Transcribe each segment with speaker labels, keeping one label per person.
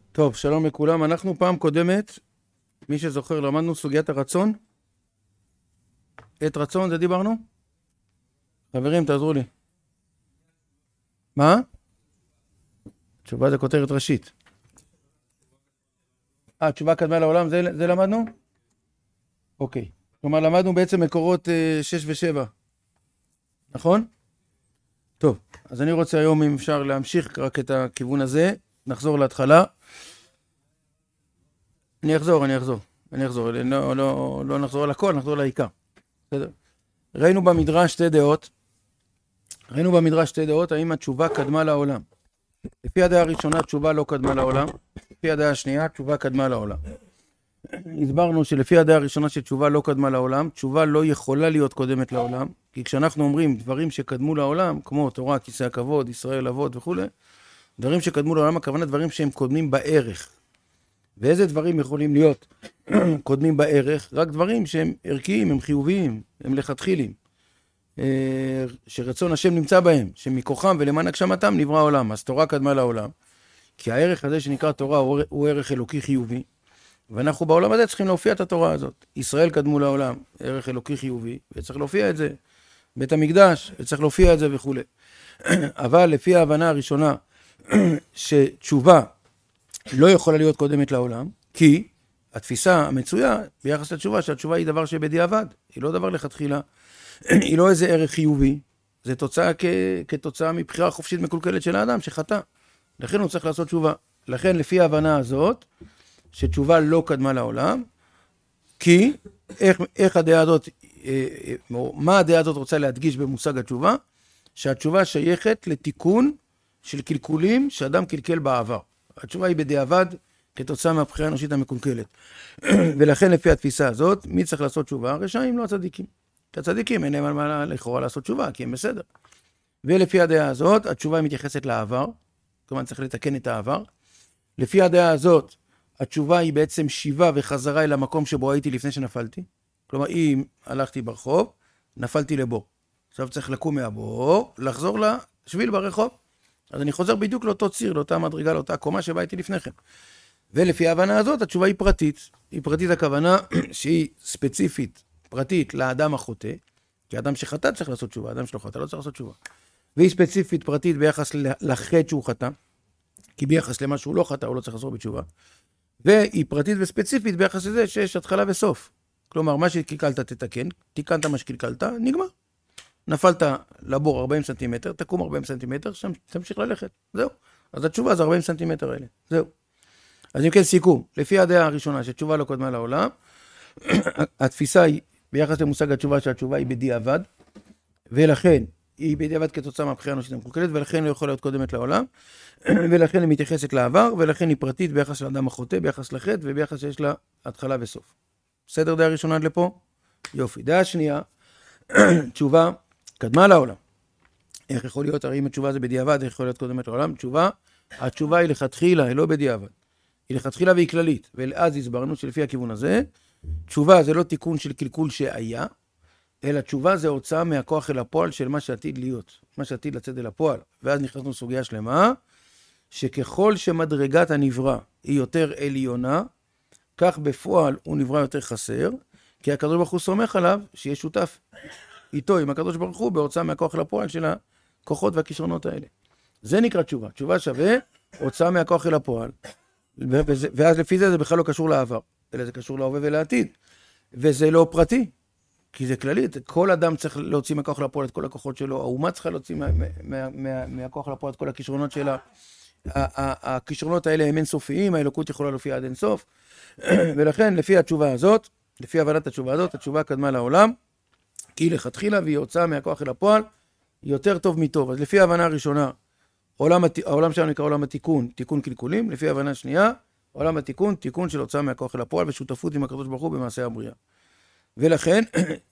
Speaker 1: טוב, שלום לכולם. אנחנו פעם קודמת, מי שזוכר, למדנו סוגיית הרצון. עת רצון, זה דיברנו? חברים, תעזרו לי. מה? תשובה זה כותרת ראשית. תשובה קדמה לעולם, זה למדנו? אוקיי. כלומר, למדנו בעצם מקורות 6 ו7. נכון? טוב, אז אני רוצה היום, אם אפשר להמשיך רק את הכיוון הזה, נחזור להתחלה. אני אחזור. לא נחזור על הכל, נחזור לעיקר. בסדר? ראינו במדרש שתי דעות, האם התשובה קדמה לעולם. לפי הדעה הראשונה, תשובה לא קדמה לעולם. לפי הדעה השנייה, תשובה קדמה לעולם. הסברנו שלפי הדעה הראשונה שתשובה לא קדמה לעולם, תשובה לא יכולה להיות קודמת לעולם, כי כשאנחנו אומרים דברים שקדמו לעולם, כמו תורה, כיסא הכבוד, ישראל אבות וכו', דברים שקדמו לעולם, הכוונה דברים שהם קודמים בערך. ואיזה דברים יכולים להיות קודמים בערך? רק דברים שהם ערכיים, הם חיוביים, הם לכתחילים. שרצון השם נמצא בהם, שמכוחם ולמען הגשמתם נברא העולם. אז תורה קדמה לעולם. כי הערך הזה שנקרא תורה הוא ערך אלוקי חיובי. ואנחנו בעולם הזה צריכים להופיע את התורה הזאת. ישראל קדמו לעולם, ערך אלוקי חיובי, וצריך להופיע את זה. בית המקדש, וצריך להופיע את זה וכו'. אבל לפי ההבנה הראשונה, שתשובה לא יכולה להיות קודמת לעולם, כי התפיסה המצויה ביחס לתשובה, שהתשובה היא דבר שבדיעבד, היא לא דבר לכתחילה, היא לא איזה ערך חיובי, זה תוצאה כתוצאה מבחירה חופשית מקולקלת של האדם שחטא. לכן הוא צריך לעשות תשובה. לכן לפי ההבנה הזאת, שתשובה לא קדמה לעולם, כי איך הדעה הזאת, מה הדעה הזאת רוצה להדגיש במושג התשובה? שהתשובה שייכת לתיקון של קלקולים שאדם קלקל בעבר. התשובה היא בדיעבד כתוצאה מהבחירה האנושית המקולקלת. ולכן לפי התפיסה הזאת, מי צריך לעשות תשובה? הרשעים, לא הצדיקים. הצדיקים אין להם על מה לכאורה לעשות תשובה, כי הם בסדר. ולפי הדעה הזאת, התשובה מתייחסת לעבר, כלומר צריך לתקן את העבר. לפי הדעה הזאת, התשובה היא בעצם שיבה וחזרה אל המקום שבו הייתי לפני שנפלתי. כלומר, אם הלכתי ברחוב, נפלתי לבור. עכשיו צריך לקום מהבור, לחזור לשביל ברחוב. אז אני חוזר בדיוק לאותו ציר, לאותה מדרגה, לאותה קומה שבה הייתי לפני כן. ולפי ההבנה הזאת, התשובה היא פרטית. היא פרטית הכוונה שהיא ספציפית, פרטית לאדם החוטא, כי האדם שחטא צריך לעשות תשובה, האדם שלא חטא לא צריך לעשות תשובה. והיא ספציפית פרטית ביחס לחטא שהוא חטא, כי ביחס למה שהוא לא חטא הוא לא צריך לעשות בתשובה. והיא פרטית וספציפית ביחס לזה שיש התחלה וסוף. כלומר, מה שקלקלת תתקן, תיקנת מה שקלקלת, נגמר. נפלת לבור 40 סנטימטר, תקום 40 סנטימטר, שם תמשיך ללכת. זהו. אז התשובה זה 40 סנטימטר האלה. זהו. אז אם כן, סיכום. לפי הדעה הראשונה שתשובה לא קודמה לעולם, התפיסה היא ביחס למושג התשובה שהתשובה היא בדיעבד, ולכן היא בדיעבד כתוצאה מהבחירה האנושית המקולקלת, ולכן לא יכולה להיות קודמת לעולם, ולכן היא מתייחסת לעבר, ולכן היא פרטית ביחס לאדם החוטא, ביחס לחטא, וביחס שיש לה התחלה וסוף. בסדר דעה ראשונה עד לפה? יופי. דעה שנייה, תשובה קדמה לעולם. איך יכול להיות? הרי אם התשובה זה בדיעבד, איך יכול להיות קודמת לעולם? התשובה היא לכתחילה, היא לא בדיעבד. היא לכתחילה והיא כללית. ואז הסברנו שלפי הכיוון הזה, תשובה זה לא תיקון של קלקול שהיה, אלא תשובה זה הוצאה מהכוח אל הפועל של מה שעתיד להיות, מה שעתיד לצאת אל הפועל. ואז נכנסנו סוגיה שלמה, שככל שמדרגת הנברא היא יותר עליונה, כך בפועל הוא נברא יותר חסר, כי הקדוש ברוך הוא סומך עליו שיהיה שותף איתו עם הקדוש ברוך הוא בהוצאה מהכוח אל הפועל של הכוחות והכישרונות האלה. זה נקרא תשובה. תשובה שווה הוצאה מהכוח אל הפועל. ואז לפי זה בכלל לא קשור לעבר, אלא זה קשור להווה ולעתיד. וזה לא פרטי, כי זה כללית. כל אדם צריך להוציא מהכוח אל הפועל את כל הכוחות שלו, האומה צריכה להוציא מהכוח אל הפועל את כל הכישרונות שלה. הכישרונות האלה הם אינסופיים, האלוקות יכולה להופיע עד אינסוף. ולכן לפי התשובה הזאת, לפי הבנת התשובה הזאת, התשובה קדמה לעולם, כי לכתחילה והיא הוצאה מהכוח אל הפועל, יותר טוב מטוב. אז לפי ההבנה הראשונה, העולם שלנו נקרא עולם התיקון, תיקון קלקולים. לפי ההבנה השנייה, עולם התיקון, תיקון של הוצאה מהכוח אל הפועל ושותפות עם הקדוש ברוך הוא במעשה הבריאה. ולכן,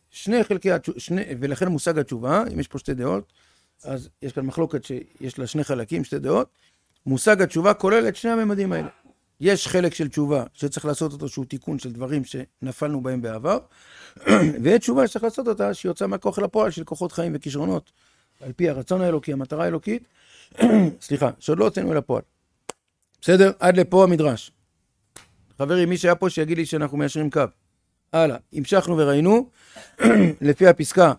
Speaker 1: ולכן מושג התשובה, אם יש פה שתי דעות, אז יש כאן מחלוקת שיש לה שני חלקים, שתי דעות. מושג התשובה כולל את שני הממדים האלה. יש חלק של תשובה שצריך לעשות אותו שהוא תיקון של דברים שנפלנו בהם בעבר, ויש תשובה שצריך לעשות אותה שיוצא מהכוח לפועל של כוחות חיים וכישרונות, על פי הרצון האלוקי, המטרה האלוקית, סליחה, שעוד לא הוצאנו אל הפועל. בסדר? עד לפה המדרש. חברים, מי שהיה פה שיגיד לי שאנחנו מיישרים קו. הלאה, המשכנו וראינו, לפי הפסקה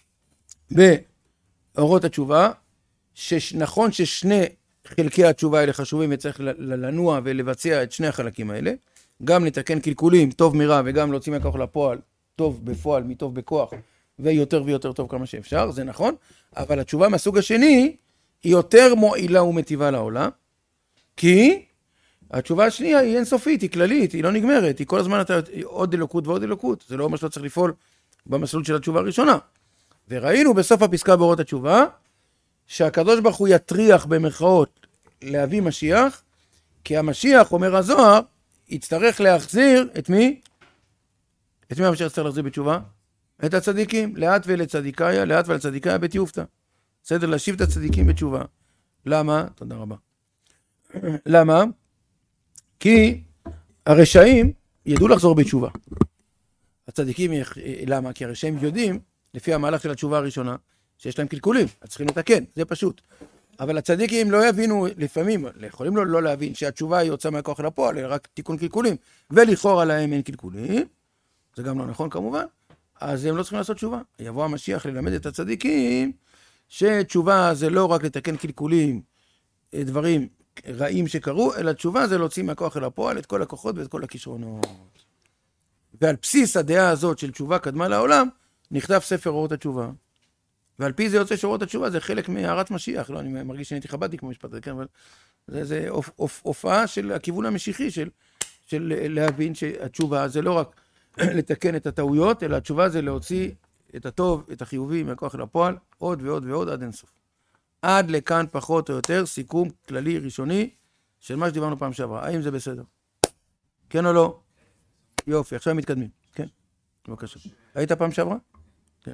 Speaker 1: באורות התשובה, שנכון ששני חלקי התשובה האלה חשובים וצריך לנוע ולבצע את שני החלקים האלה, גם לתקן קלקולים, טוב מרע, וגם להוציא מהכוח לפועל, טוב בפועל, מטוב בכוח, ויותר ויותר טוב כמה שאפשר, זה נכון, אבל התשובה מהסוג השני היא יותר מועילה ומטיבה לעולם, כי התשובה השנייה היא אינסופית, היא כללית, היא לא נגמרת, היא כל הזמן אתה עוד אלוקות ועוד אלוקות, זה לא אומר שאתה צריך לפעול במסלול של התשובה הראשונה. וראינו בסוף הפסקה באורות התשובה, שהקדוש ברוך הוא יטריח במרכאות להביא משיח, כי המשיח, אומר הזוהר, יצטרך להחזיר את מי? את מי המשיח יצטרך להחזיר בתשובה? את הצדיקים, לאט ולצדיקיה, לאט ולצדיקיה בתיופתא. בסדר, להשיב את הצדיקים בתשובה. למה? תודה רבה. למה? כי הרשעים ידעו לחזור בתשובה. הצדיקים, למה? כי הרשעים יודעים, לפי המהלך של התשובה הראשונה, שיש להם קלקולים, אז צריכים לתקן, זה פשוט. אבל הצדיקים לא יבינו, לפעמים, יכולים לא להבין שהתשובה היא יוצאה מהכוח לפועל, אלא רק תיקון קלקולים, ולכאורה להם אין קלקולים, זה גם לא נכון כמובן, אז הם לא צריכים לעשות תשובה. יבוא המשיח ללמד את הצדיקים, שתשובה זה לא רק לתקן קלקולים, דברים רעים שקרו, אלא תשובה זה להוציא מהכוח אל הפועל את כל הכוחות ואת כל הכישרונות. ועל בסיס הדעה הזאת של תשובה קדמה לעולם, נכתב ספר אורות התשובה. ועל פי זה יוצא שאורות התשובה זה חלק מהערת משיח. לא, אני מרגיש שאני חב"דניק כמו משפט, כן, אבל זה הופעה של הכיוון המשיחי, של להבין שהתשובה זה לא רק לתקן את הטעויות, אלא התשובה זה להוציא את הטוב, את החיובי מהכוח אל הפועל, עוד ועוד ועוד עד אינסוף. עד לכאן פחות או יותר סיכום כללי ראשוני של מה שדיברנו פעם שעברה. האם זה בסדר? כן או לא? יופי, עכשיו מתקדמים. כן, בבקשה. היית פעם שעברה? כן.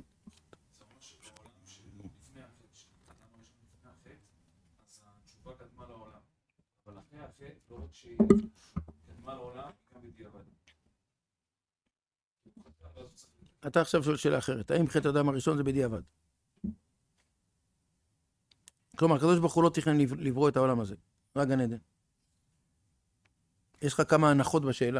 Speaker 1: אתה עכשיו שואל שאלה אחרת. האם חטא האדם הראשון זה בדיעבד? כלומר, הקדוש ברוך הוא לא תכנן לברוא את העולם הזה, רק גן עדן. יש לך כמה הנחות בשאלה.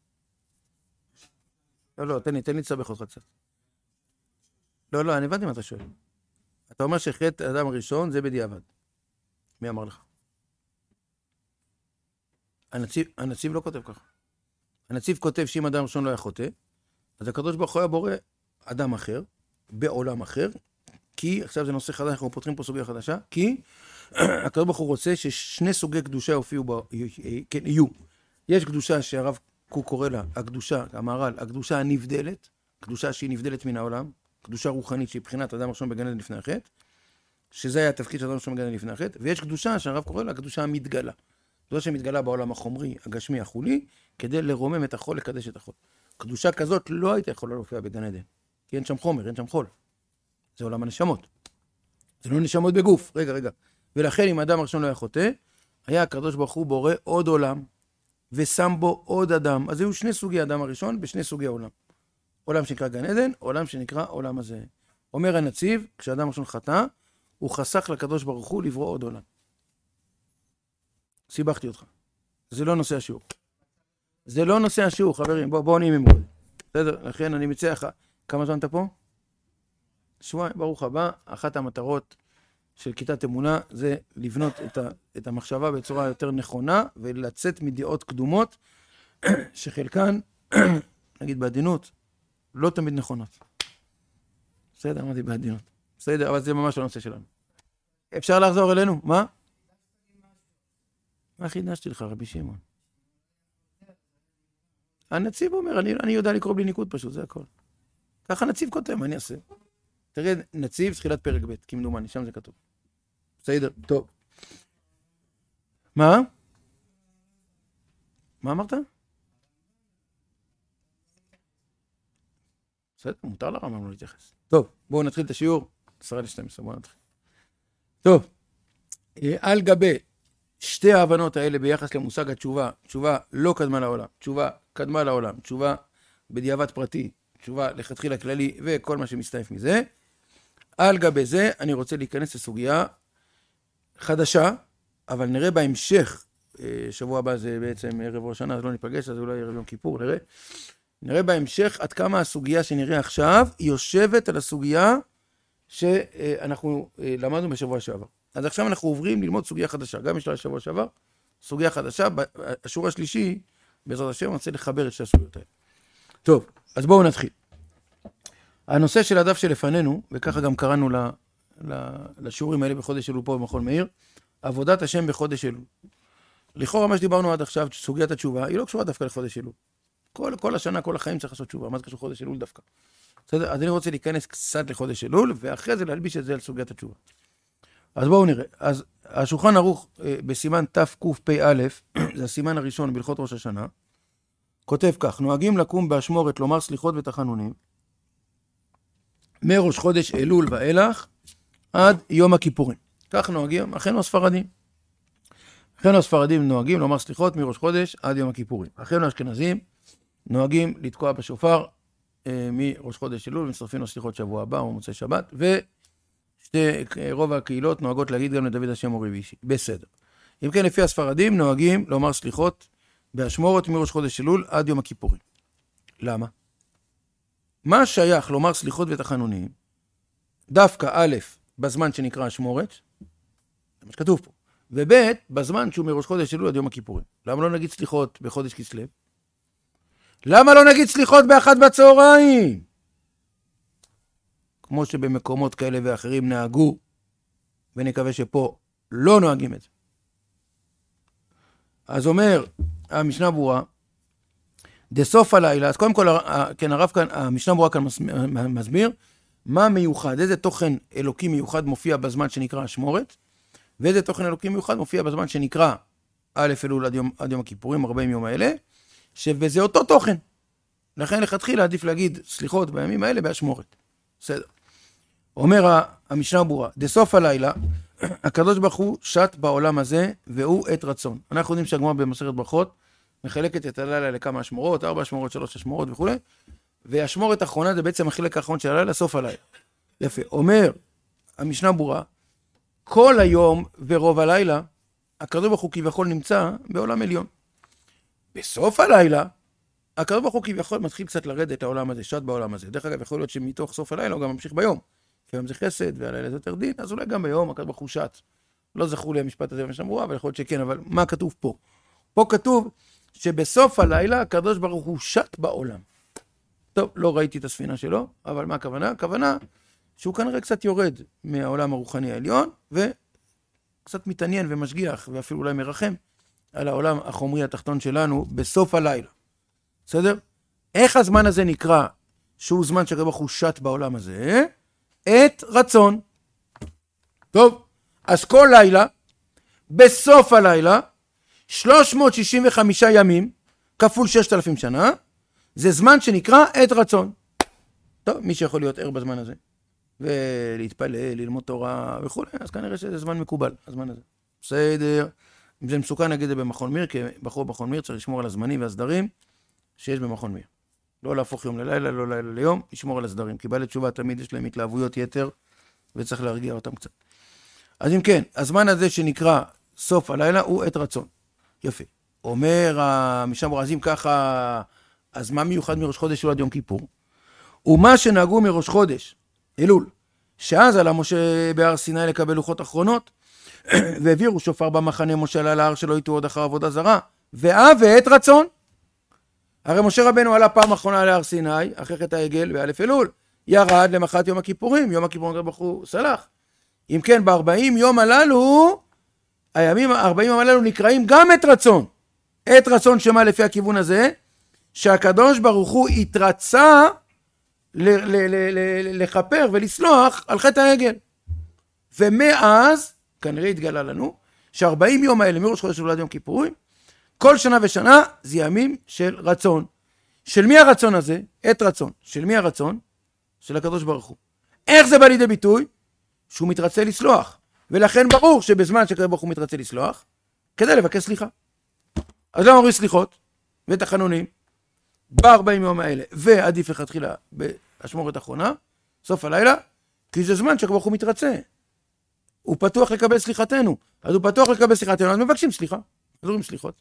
Speaker 1: לא, תן לי לסבך אותך קצת. לא, אני הבנתי מה אתה שואל. אתה אומר שחטא האדם הראשון זה בדיעבד. מי אמר לך? הנציב לא כותב ככה. הנציב כותב שאם אדם ראשון לא היה חוטא, אז הקדוש ברוך הוא היה בורא אדם אחר, בעולם אחר, כי, עכשיו זה נושא חדש, אנחנו פותחים פה סוגיה חדשה, כי הקדוש ברוך הוא רוצה ששני סוגי קדושה יהיו. יש קדושה שהרב קוק קורא לה, הקדושה, המהר"ל, הקדושה הנבדלת, קדושה שהיא נבדלת מן העולם, קדושה רוחנית שהיא בחינת אדם ראשון בגן עדן לפני החטא, שזה היה התפקיד של אדם ראשון בגן עדן לפני החטא, ויש קדושה שהרב קורא לה, הקדושה המתגלה. קדושה שמתגלה בעולם החומרי, הגשמי, החולי, כדי לרומם את החול, לקדש את החול. קדושה כזאת לא הייתה יכולה להופיע בגן עדן, כי אין שם חומר, אין שם חול. זה עולם הנשמות. זה לא נשמות בגוף. רגע. ולכן אם האדם הראשון לא היה חוטא, היה הקדוש ברוך הוא בורא עוד עולם, ושם בו עוד אדם. אז היו שני סוגי אדם הראשון בשני סוגי עולם. עולם שנקרא גן עדן, עולם שנקרא עולם הזה. אומר הנציב, כשאדם ראשון חטא, הוא חסך לקדוש ברוך הוא לברוא עוד עולם. סיבכתי אותך. זה לא נושא השיעור. זה לא נושא השיעור, חברים. בואו נהיה ממוד. בסדר? לכן אני מציע לך. כמה זמן אתה פה? שבועיים, ברוך הבא. אחת המטרות של כיתת אמונה זה לבנות את המחשבה בצורה יותר נכונה ולצאת מדעות קדומות שחלקן, נגיד בעדינות, לא תמיד נכונות. בסדר, אמרתי בעדינות. בסדר, אבל זה ממש הנושא שלנו. אפשר לחזור אלינו? מה? מה חידשתי לך, רבי שמעון? הנציב אומר, אני יודע לקרוא בלי ניקוד פשוט, זה הכל. ככה הנציב כותב, מה אני אעשה? תראה, נציב, תחילת פרק ב', כמדומני, שם זה כתוב. בסדר, טוב. מה? מה אמרת? בסדר, מותר לרמב"ם לא להתייחס. טוב, בואו נתחיל את השיעור. 10:12, בואו נתחיל. טוב, על גבי שתי ההבנות האלה ביחס למושג התשובה, תשובה לא קדמה לעולם, תשובה קדמה לעולם, תשובה בדיעבד פרטי, תשובה לכתחילה כללי וכל מה שמסתעף מזה, על גבי זה אני רוצה להיכנס לסוגיה חדשה, אבל נראה בהמשך שבוע הבא זה בעצם ערב ראש השנה, אז לא ניפגש, אז אולי ערב יום כיפור, נראה בהמשך עד כמה הסוגיה שנראה עכשיו, היא יושבת על הסוגיה שאנחנו למדנו בשבוע שעבר. אז עכשיו אנחנו עוברים ללמוד סוגיה חדשה, גם יש לה שבוע שעבר, סוגיה חדשה, השיעור השלישי, בעזרת השם, אני רוצה לחבר את שתי הסוגיות האלה. טוב, אז בואו נתחיל. הנושא של הדף שלפנינו, וככה גם קראנו לשיעורים האלה בחודש אלול פה במכון מאיר, עבודת השם בחודש אלול. לכאורה מה שדיברנו עד עכשיו, סוגיית התשובה, היא לא קשורה דווקא לחודש אלול. כל השנה, כל החיים צריך לעשות תשובה, מה זה קשור חודש אלול דווקא? בסדר? אז אני רוצה להיכנס קצת לחודש אלול, ואחרי זה להלביש את זה על סוגיית התשובה. אז בואו נראה. אז השולחן ערוך בסימן תקפ"א, זה הסימן הראשון בהלכות ראש השנה, כותב כך, נוהגים לקום באשמורת לומר סליחות ותחנונים, מראש חודש אלול ואילך, עד יום הכיפורים. כך נוהגים, אחינו הספרדים. אחינו הספרדים נוהגים לומר סליחות מראש חודש עד יום הכיפורים. אחינו האשכנזים נוהגים לתקוע בשופר מראש חודש אלול, ומצטרפים לסליחות שבוע הבא או מוצאי שבת, רוב הקהילות נוהגות להגיד גם לדוד השם אורי ואישי. בסדר. אם כן, לפי הספרדים נוהגים לומר סליחות באשמורת מראש חודש אלול עד יום הכיפורים. למה? מה שייך לומר סליחות ותחנונים? דווקא א', בזמן שנקרא אשמורת, זה מה שכתוב פה, וב', בזמן שהוא מראש חודש אלול עד יום הכיפורים. למה לא נגיד סליחות בחודש כסלו? למה לא נגיד סליחות באחת בצהריים? כמו שבמקומות כאלה ואחרים נהגו, ונקווה שפה לא נוהגים את זה. אז אומר המשנה ברורה, דסוף הלילה, אז קודם כל, כן, הרב כאן, המשנה ברורה כאן מסביר, מה מיוחד, איזה תוכן אלוקי מיוחד מופיע בזמן שנקרא אשמורת, ואיזה תוכן אלוקי מיוחד מופיע בזמן שנקרא א' אלול עד יום הכיפורים, 40 יום האלה, וזה אותו תוכן. לכן לכתחילה עדיף להגיד סליחות בימים האלה באשמורת. בסדר. אומר המשנה ברורה, דסוף הלילה, הקדוש ברוך הוא שט בעולם הזה, והוא עת רצון. אנחנו יודעים שהגמרא במסכת ברכות, מחלקת את הלילה לכמה אשמורות, 4 אשמורות, 3 אשמורות וכו'. והאשמורת האחרונה זה בעצם החלק האחרון של הלילה, סוף הלילה. יפה. אומר המשנה ברורה, כל היום ורוב הלילה, הקדוש ברוך הוא כביכול נמצא בעולם עליון. בסוף הלילה, הקדוש ברוך הוא כביכול מתחיל קצת לרדת לעולם הזה, שט בעולם הזה. דרך אגב, יכול להיות שמתוך סוף הלילה הוא גם ממשיך ביום. כי היום זה חסד והלילה זה יותר דין, אז אולי גם ביום הקדוש ברוך הוא שט. לא זכרו לי המשפט הזה במשנה ברורה, אבל יכול להיות שכן, אבל מה כתוב פה? פה כתוב שבסוף הלילה הקדוש ברוך הוא שט בעולם. טוב, לא ראיתי את הספינה שלו, אבל מה הכוונה? הכוונה שהוא כנראה קצת יורד מהעולם הרוחני העליון, וקצת מתעניין ומשגיח, ואפילו אולי מרחם, על העולם החומרי התחתון שלנו בסוף הלילה. בסדר? איך הזמן הזה נקרא שהוא זמן שהקדוש ברוך הוא שט בעולם הזה? עת רצון. טוב, אז כל לילה, בסוף הלילה, 365 ימים, כפול 6,000 שנה, זה זמן שנקרא עת רצון. טוב, מי שיכול להיות ער בזמן הזה, ולהתפלל, ללמוד תורה וכו', אז כנראה שזה זמן מקובל, הזמן הזה. בסדר. אם זה מסוכן נגיד זה במכון מיר, כי בחור במכון מיר צריך לשמור על הזמנים והסדרים שיש במכון מיר. לא להפוך יום ללילה, לא לילה ליום, לשמור על הסדרים. כי בעלי תשובה תמיד יש להם התלהבויות יתר, וצריך להרגיע אותם קצת. אז אם כן, הזמן הזה שנקרא סוף הלילה הוא עת רצון. יפה. אומר המשנה ברורה, אז אם ככה, אז מה מיוחד מראש חודש אלול עד יום כיפור? ומה שנהגו מראש חודש אלול, שאז עלה משה בהר סיני לקבל לוחות אחרונות, והעבירו שופר במחנה משה עלה להר שלא יטעו עוד אחר עבודה זרה, ועת רצון. הרי משה רבנו עלה פעם אחרונה להר סיני, אחרי חטא העגל באלף אלול, ירד למחרת יום הכיפורים, יום הכיפורים הקדוש ברוך הוא סלח. אם כן, ב-40 יום הללו, הימים 40 יום הללו נקראים גם עת רצון. עת רצון שמה לפי הכיוון הזה, שהקדוש ברוך הוא התרצה לכפר ולסלוח על חטא העגל. ומאז, כנראה התגלה לנו, ש40 יום האלה מראש חודש אלול עד יום כיפורים, כל שנה ושנה זה ימים של רצון. של מי הרצון הזה? עת רצון. של מי הרצון? של הקדוש ברוך הוא. איך זה בא לידי ביטוי? שהוא מתרצה לסלוח. ולכן ברור שבזמן שהקדוש ברוך הוא מתרצה לסלוח, כדי לבקש סליחה. אז למה אומרים סליחות ותחנונים ב-40 יום האלה, ועדיף לכתחילה באשמורת האחרונה, סוף הלילה, כי זה זמן שהקדוש ברוך הוא מתרצה. הוא פתוח לקבל סליחתנו. אז הוא פתוח לקבל סליחתנו, אז מבקשים סליחה. אז אומרים סליחות.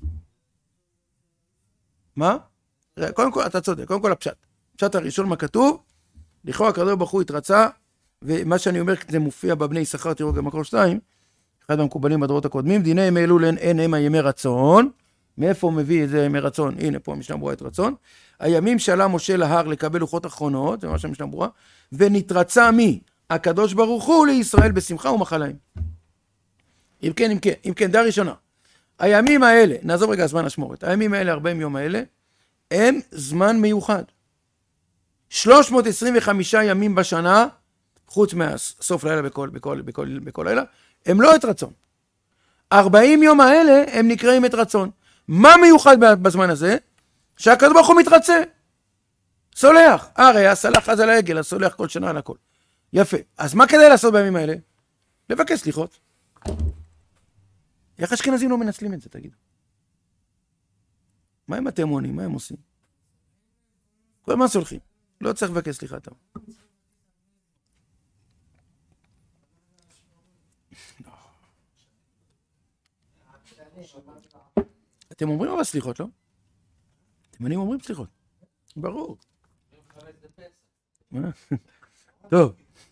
Speaker 1: מה? קודם כל, אתה צודק, קודם כל הפשט. הפשט הראשון, מה כתוב? לכאורה הקדוש ברוך הוא התרצה, ומה שאני אומר, זה מופיע בבני יששכר, תראו גם מקור 2, אחד המקובלים בדורות הקודמים, דיני ימי אלול אין המה ימי רצון. מאיפה הוא מביא את זה ימי רצון? הנה, פה המשנה ברורה את רצון. הימים שעלה משה להר לקבל לוחות אחרונות, זה מה שהמשנה ברורה, ונתרצה מי? הקדוש ברוך הוא לישראל בשמחה ומחליים. אם כן, דעה ראשונה. הימים האלה, נעזוב רגע זמן השמורת, הימים האלה, 40 יום האלה, הם זמן מיוחד. 325 ימים בשנה, חוץ מהסוף לילה בכל לילה, הם לא את רצון. 40 יום האלה הם נקראים את רצון. מה מיוחד בזמן הזה? שהקדוש ברוך הוא מתרצה. סולח. הרי הסלח אז על העגל, הסולח כל שנה על הכל. יפה. אז מה כדאי לעשות בימים האלה? לבקש סליחות. איך אשכנזים לא מנצלים את זה, תגידו? מה הם התימונים? מה הם עושים? כל מה סולחים. לא צריך לבקש סליחה טוב. אתם אומרים אבל סליחות, לא? תימנים אומרים סליחות. ברור. טוב.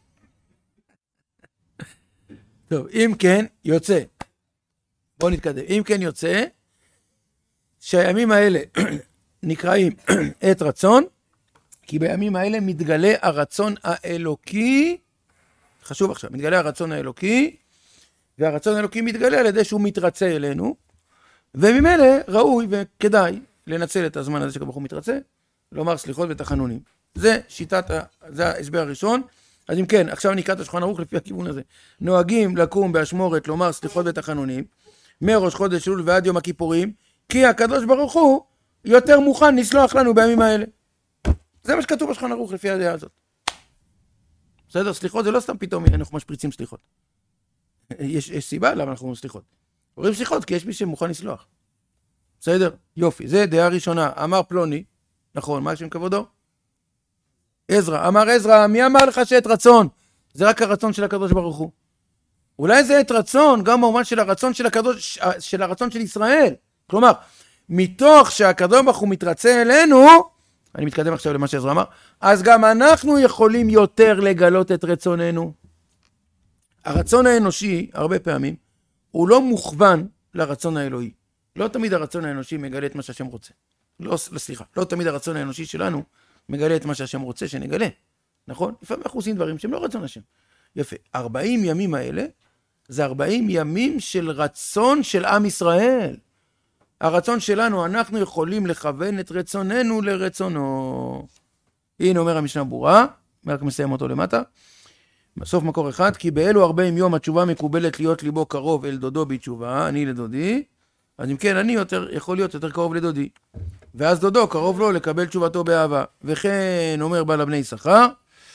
Speaker 1: טוב, אם כן, יוצא. בואו נתקדם. אם כן יוצא, שהימים האלה נקראים את רצון, כי בימים האלה מתגלה הרצון האלוקי, חשוב עכשיו, מתגלה הרצון האלוקי, והרצון האלוקי מתגלה על ידי שהוא מתרצה אלינו, וממילא ראוי וכדאי לנצל את הזמן הזה שכבר הוא מתרצה, לומר סליחות ותחנונים. זה ההסבר הראשון. אז אם כן, עכשיו נקרא את השולחן ערוך לפי הכיוון הזה. נוהגים לקום באשמורת לומר סליחות ותחנונים, מראש חודש אלול ועד יום הכיפורים, כי הקדוש ברוך הוא יותר מוכן לסלוח לנו בימים האלה. זה מה שכתוב בשולחן ערוך לפי הדעה הזאת. בסדר, סליחות זה לא סתם פתאום אנחנו משפריצים סליחות. יש סיבה למה אנחנו אומרים סליחות. אומרים סליחות כי יש מי שמוכן לסלוח. בסדר? יופי. זה דעה ראשונה. אמר פלוני, נכון, מה השם כבודו? עזרא. אמר עזרא, מי אמר לך שאת רצון? זה רק הרצון של הקדוש ברוך הוא. אולי זה את רצון, גם במובן של הרצון של הקדוש, של הרצון של ישראל. כלומר, מתוך שהקדוש ברוך הוא מתרצה אלינו, אני מתקדם עכשיו למה שעזרא אמר, אז גם אנחנו יכולים יותר לגלות את רצוננו. הרצון האנושי, הרבה פעמים, הוא לא מוכוון לרצון האלוהי. לא תמיד הרצון האנושי מגלה את מה שהשם רוצה. לא תמיד הרצון האנושי שלנו מגלה את מה שהשם רוצה שנגלה. נכון? לפעמים אנחנו עושים דברים שהם לא רצון השם. יפה. 40 ימים האלה, זה 40 ימים של רצון של עם ישראל. הרצון שלנו, אנחנו יכולים לכוון את רצוננו לרצונו. הנה אומר המשנה ברורה, רק מסיים אותו למטה. בסוף מקור אחד, כי באלו 40 יום התשובה מקובלת להיות ליבו קרוב אל דודו בתשובה, אני לדודי, אז אם כן, אני יכול להיות יותר קרוב לדודי. ואז דודו קרוב לו לקבל תשובתו באהבה. וכן אומר בעל הבני יששכר,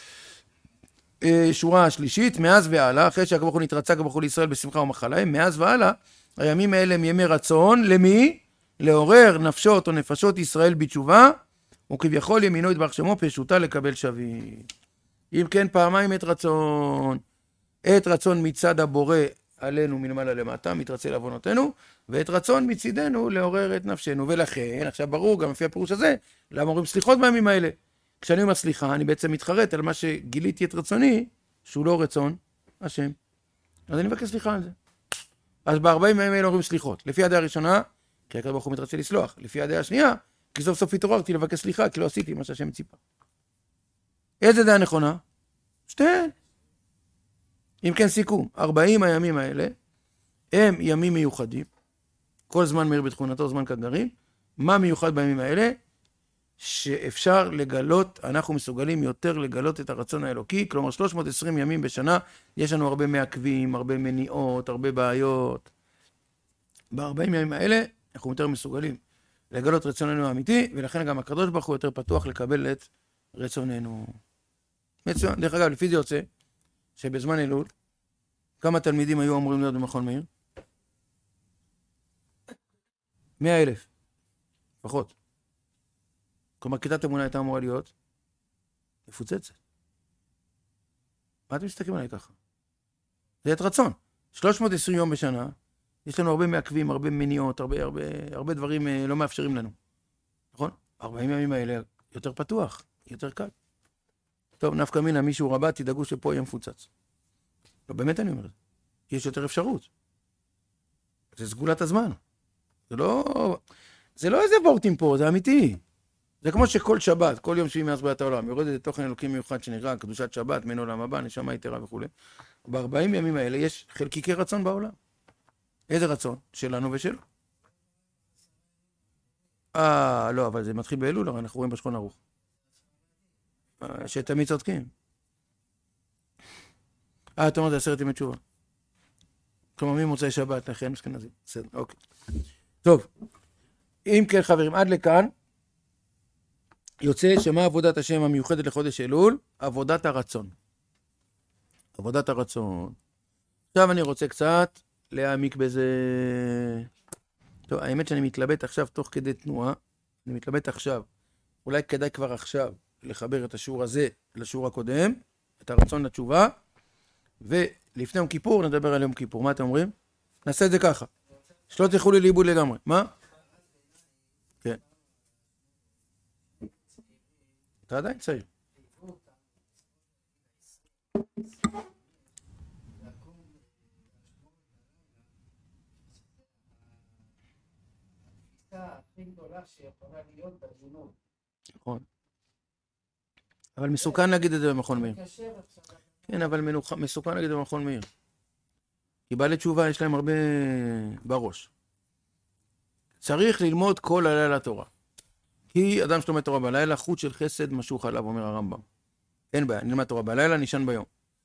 Speaker 1: שורה השלישית, מאז והלאה, אחרי שהקדוש ברוך הוא נתרצה הקדוש ברוך הוא לישראל בשמחה ומחליים, מאז והלאה, הימים האלה הם ימי רצון, למי? לעורר נפשות או נפשות ישראל בתשובה, וכביכול ימינו יתברך שמו פשוטה לקבל שביט. אם כן, פעמיים את רצון. את רצון מצד הבורא עלינו מלמעלה למטה, מתרצה לעוונותינו, ואת רצון מצידנו לעורר את נפשנו. ולכן, עכשיו ברור גם לפי הפירוש הזה, למה אומרים סליחות בימים האלה. כשאני אומר סליחה, אני בעצם מתחרט על מה שגיליתי את רצוני, שהוא לא רצון השם. אז אני מבקש סליחה על זה. אז ב-40 ימים האלה אומרים סליחות. לפי הדעה הראשונה, כי הקדוש ברוך הוא מתרצה לסלוח. לפי הדעה השנייה, כי סוף סוף התעוררתי לבקש סליחה, כי לא עשיתי מה שהשם ציפה. איזה דעה נכונה? שתיהן. אם כן סיכום, 40 הימים האלה הם ימים מיוחדים. כל זמן מאיר בתכונתו, זמן כדרים. מה מיוחד בימים האלה? שאפשר לגלות, אנחנו מסוגלים יותר לגלות את הרצון האלוקי, כלומר 320 ימים בשנה, יש לנו הרבה מעכבים, הרבה מניעות, הרבה בעיות. ב-40 ימים האלה אנחנו יותר מסוגלים לגלות רצוננו האמיתי, ולכן גם הקדוש ברוך הוא יותר פתוח לקבל את רצוננו. מצוין. דרך אגב, לפי זה יוצא שבזמן אלול, כמה תלמידים היו אמורים להיות במכון מאיר? 100,000. פחות. כלומר, כיתת אמונה הייתה אמורה להיות מפוצצת. מה אתם מסתכלים עליי ככה? זה את רצון. 320 יום בשנה, יש לנו הרבה מעכבים, הרבה מניעות, הרבה דברים לא מאפשרים לנו. נכון? 40 ימים האלה יותר פתוח, יותר קל. טוב, נפקא מינה, מישהו רבה, תדאגו שפה יהיה מפוצץ. לא, באמת אני אומר, יש יותר אפשרות. זה סגולת הזמן. זה לא איזה וורטים פה, זה אמיתי. זה כמו שכל שבת, כל יום שביעי מאז בריאת העולם, יורד את תוכן אלוקים מיוחד שנקרא קדושת שבת, מן עולם הבא, נשמה יתרה וכו'. ב-40 ימים האלה יש חלקיקי רצון בעולם. איזה רצון? שלנו ושלו. לא, אבל זה מתחיל באלול, הרי אנחנו רואים בשכון ערוך. שתמיד צודקים. אתה אומר, זה 10 ימי תשובה. כלומר, ממוצאי שבת, לכן אשכנזים. בסדר, אוקיי. טוב, אם כן חברים, עד לכאן, יוצא שמה עבודת השם המיוחדת לחודש אלול? עבודת הרצון. עבודת הרצון. עכשיו אני רוצה קצת להעמיק בזה. טוב, האמת שאני מתלבט עכשיו תוך כדי תנועה. אני מתלבט עכשיו. אולי כדאי כבר עכשיו לחבר את השיעור הזה לשיעור הקודם, את הרצון לתשובה, ולפני יום כיפור נדבר על יום כיפור. מה אתם אומרים? נעשה את זה ככה. שלא תלכו לי לאיבוד לגמרי. מה? כן. אתה עדיין צעיר. נכון. אבל מסוכן להגיד את זה במכון מאיר. כן, אבל מסוכן להגיד את זה במכון מאיר. כי בעלי תשובה יש להם הרבה בראש. צריך ללמוד כל הלילה תורה. כי אדם שלומד תורה בלילה, חוט של חסד משוך עליו, אומר הרמב"ם. אין בעיה, נלמד תורה בלילה, נשען ביום.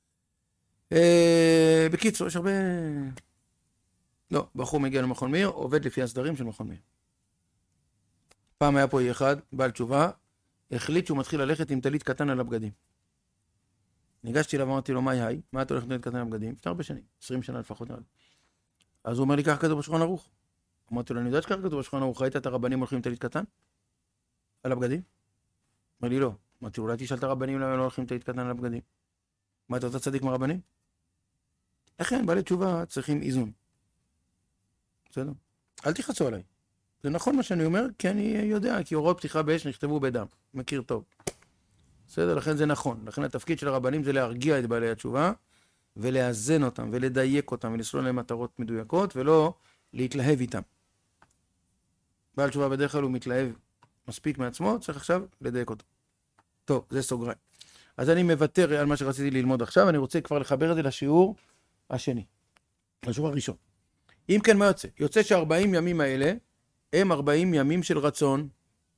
Speaker 1: בקיצור, יש הרבה... לא, בחור מגיע למכון מאיר, עובד לפי הסדרים של מכון מאיר. פעם היה פה אחד, בעל תשובה, החליט שהוא מתחיל ללכת עם טלית קטן על הבגדים. ניגשתי אליו ואמרתי לו, מה יהי? מה אתה הולך עם טלית קטן על הבגדים? לפני הרבה שנים, 20 שנה לפחות נראה לי. אז הוא אומר לי, כך כתוב בשולחן ערוך. אמרתי לו, אני יודע שכך כתוב בשולחן ערוך, ראית את הרבנים הולכים עם טלית קטן? על הבגדים? אמר לי, לא. אמרתי, אולי תשאל את הרבנים למה לא הולכים עם טלית קטן על הבגדים. מה, אתה רוצה צדיק מהרבנים? לכן, בעלי תשובה צריכים איזון. בסדר? אל תחצו עליי. זה נכון מה שאני אומר, כי אני יודע, כי הוראות פתיחה באש נכתבו בדם. מכיר טוב. בסדר? לכן זה נכון. לכן התפקיד של הרבנים זה להרגיע את בעלי התשובה, ולאזן אותם, ולדייק אותם, ולסלול להם מטרות מדויקות, ולא להתלהב איתם. בעל תשובה בדרך כלל הוא מתלהב מספיק מעצמו, צריך עכשיו לדייק אותו. טוב, זה סוגריים. אז אני מוותר על מה שרציתי ללמוד עכשיו, אני רוצה כבר לחבר את זה לשיעור השני. לשיעור הראשון. אם כן, מה יוצא? יוצא ש40 ימים האלה הם 40 ימים של רצון,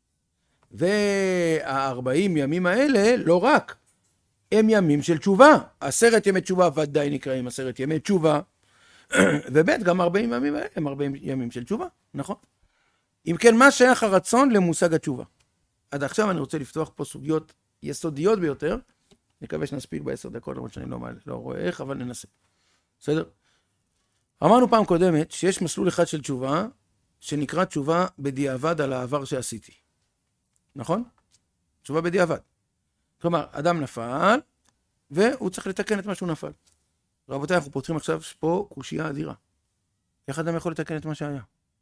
Speaker 1: וה40 ימים האלה לא רק, הם ימים של תשובה. 10 ימי תשובה ודאי נקראים 10 ימי תשובה, ובית גם 40 ימים האלה הם 40 ימים של תשובה, נכון? אם כן, מה שייך הרצון למושג התשובה? עד עכשיו אני רוצה לפתוח פה סוגיות יסודיות ביותר, נקווה שנספיק ב10 דקות, למרות שאני לא רואה איך, אבל ננסה. בסדר? אמרנו פעם קודמת שיש מסלול אחד של תשובה, שנקרא תשובה בדיעבד על העבר שעשיתי. נכון? תשובה בדיעבד. כלומר, אדם נפל, והוא צריך לתקן את מה שהוא נפל. רבותיי, אנחנו פותחים עכשיו פה קושייה אדירה. איך אדם יכול לתקן את מה שהיה?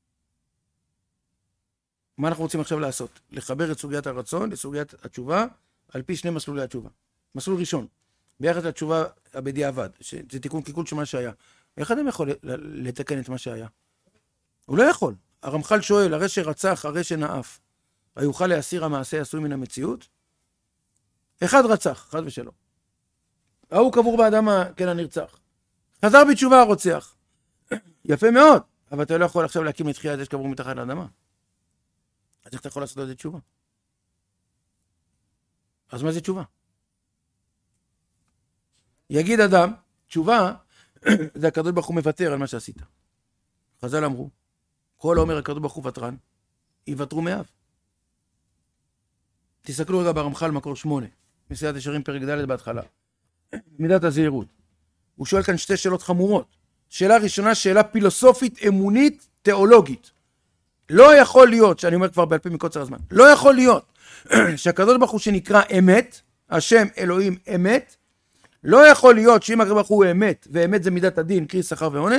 Speaker 1: מה אנחנו רוצים עכשיו לעשות? לחבר את סוגיית הרצון לסוגיית התשובה, על פי 2 מסלולי התשובה. מסלול ראשון, ביחד לתשובה בדיעבד, שזה תיקון קלקול של מה שהיה. איך אדם יכול לתקן את מה שהיה? הוא לא יכול. הרמח"ל שואל, הרי שרצח, הרי שנאף, היוכל להסיר המעשה עשוי מן המציאות? אחד רצח, חד ושלום. ההוא קבור באדמה, כן הנרצח. חזר בתשובה הרוצח. יפה מאוד, אבל אתה לא יכול עכשיו להקים לתחייה את זה שקבור מתחת לאדמה. אז איך אתה יכול לעשות את זה תשובה? אז מה זה תשובה? יגיד אדם, תשובה, זה הקדוש ברוך הוא מוותר על מה שעשית. חז"ל אמרו, כל האומר הקדוש ברוך הוא ותרן, יוותרו מאב. תסתכלו רגע ברמח"ל מקור 8, מסילת ישרים פרק ד' בהתחלה. מידת הזהירות. הוא שואל כאן 2 שאלות חמורות. שאלה ראשונה, שאלה פילוסופית, אמונית, תיאולוגית. לא יכול להיות, שאני אומר כבר בעל פה מקוצר הזמן, לא יכול להיות שהקדוש ברוך הוא שנקרא אמת, השם אלוהים אמת, לא יכול להיות שאם הקדוש ברוך הוא אמת, ואמת זה מידת הדין, קרי שכר ועונש,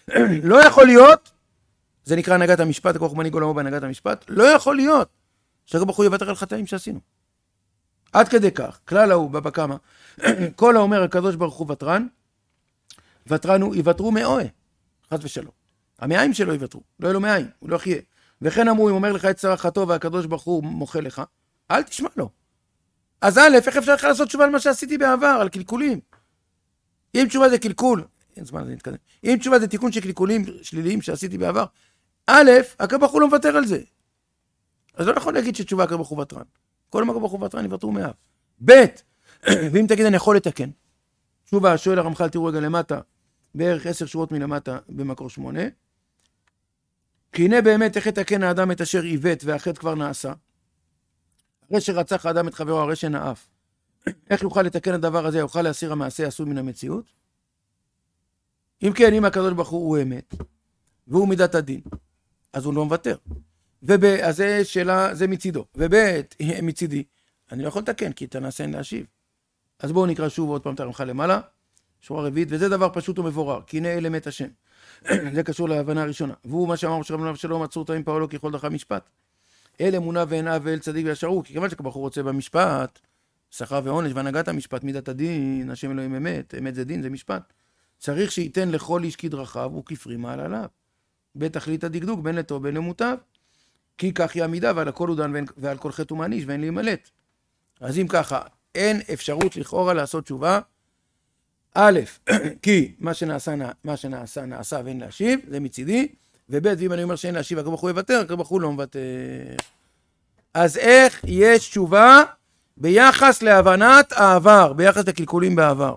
Speaker 1: לא יכול להיות, זה נקרא הנהגת המשפט, הכוח מנהיג עולמו בהנהגת המשפט, לא יכול להיות שהקדוש ברוך הוא יוותר על חטאים שעשינו. עד כדי כך, כלל ההוא בבא קמא, כל האומר הקדוש ברוך הוא ותרן, ותרנו יוותרו מאוהה, חס ושלום. המעיים שלו יוותרו, לא יהיו לו מעיים, הוא לא יחיה. וכן אמרו, אם אומר לך את צרכתו והקדוש ברוך הוא מוחה לך, אל תשמע לו. אז א', איך אפשר לך לעשות תשובה על מה שעשיתי בעבר, על קלקולים? אם תשובה זה קלקול, אין זמן, זה נתקדם. אם תשובה זה תיקון של קלקולים שליליים שעשיתי בעבר, א', הקדוש ברוך הוא לא מוותר על זה. אז לא יכול להגיד שתשובה הקדוש ברוך הוא ותרן. כל מה הקדוש ברוך הוא ותרן יוותרו מאב. ב', ואם תגיד אני יכול לתקן. תשובה, שואל הרמח"ל, תראו רגע למטה, בערך 10 שורות מלמטה במקור 8. כי הנה באמת איך יתקן האדם את אשר עיוות והחטא כבר נעשה. אחרי שרצח האדם את חברו, הרי שנאף. איך יוכל לתקן הדבר הזה? יוכל להסיר המעשה עשוי מן המציאות? אם כן, אם הקדוש ברוך הוא אמת, והוא מידת הדין, אז הוא לא מוותר. אז זה שאלה, זה מצידו. ובית, מצידי, אני לא יכול לתקן, כי את הנעשה אין להשיב. אז בואו נקרא שוב עוד פעם את הרמח"ל למעלה, שורה רביעית, וזה דבר פשוט ומבורר, כי הנה אל אמת השם. זה קשור להבנה הראשונה. והוא מה שאמר שרבנו אבשלום, עצור תמים פועלו ככל דרכה משפט. אל אמונה ואין ואל צדיק וישר הוא, כי כיוון שהקדוש ברוך הוא רוצה במשפט, שכר ועונש והנהגת המשפט, מידת הדין, השם אלוהים אמת, אמת זה דין, זה משפט. צריך שייתן לכל איש כדרכיו וכפרי מעלליו. בתכלית הדקדוק, בין לטוב בין למוטב. כי כך היא המידה, ועל הכל הוא דן ועל כל חטא הוא מעניש, ואין להימלט. אז אם ככה, אין אפשרות לכאורה לעשות תשובה. א', כי מה שנעשה נעשה ואין להשיב, זה מצידי. וב', ואם אני אומר שאין להשיב, הקדוש ברוך הוא יוותר, הקדוש ברוך הוא לא מוותר. אז איך יש תשובה ביחס להבנת העבר, ביחס לקלקולים בעבר?